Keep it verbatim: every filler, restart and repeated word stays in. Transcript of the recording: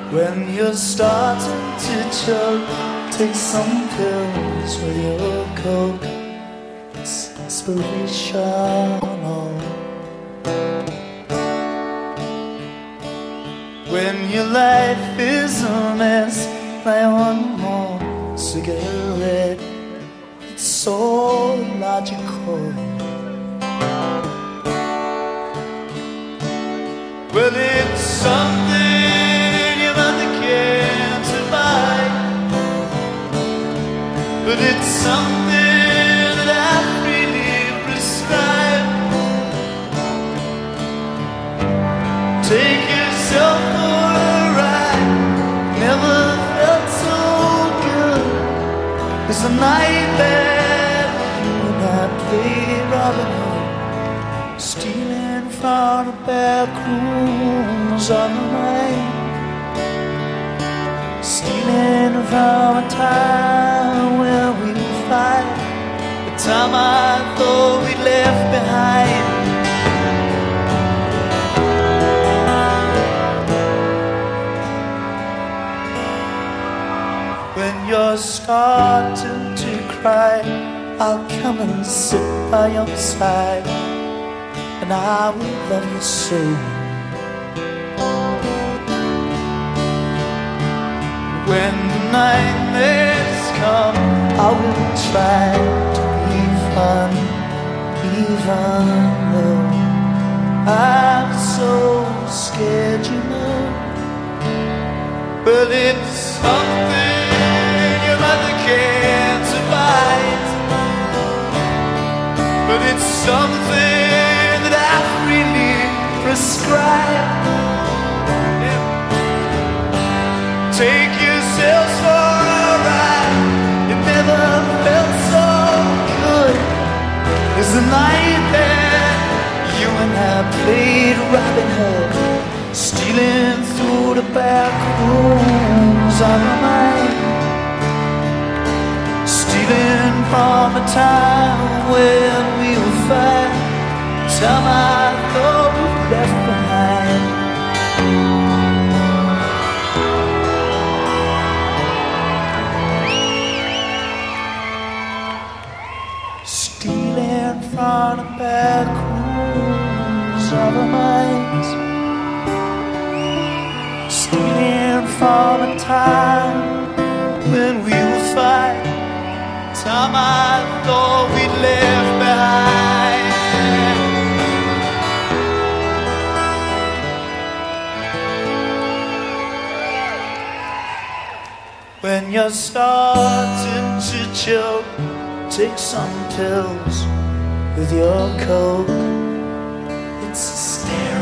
When you're starting to choke, take some pills with your coke. It's inspirational. When your life is a mess, light one more cigarette. It's so logical. Well, it's something your mother can't survive, but it's something that I freely prescribe. Take yourself for a ride. Never felt so good as the night that you and I played Robin Hood, stealing from the back rooms of the night, stealing from a time where we would fight, the time I thought we'd left behind. When you're starting to cry, I'll come and sit by your side, and I will love you so. When the nightmares come, I will try to be fun, even though I'm so scared, you know. But it's something your mother can't survive, but it's something that I really prescribe. Yeah. Take yourself for a ride. It never felt so good as the night that you and I played Robin Hood, stealing through the back rooms of my mind, stealing from a time when we were fine, time I thought we left behind. Stealing from the back rooms of our minds, stealing from a time when we were fine, time I thought we'd left behind. When you're starting to choke, take some pills with your coke. It's hysterical.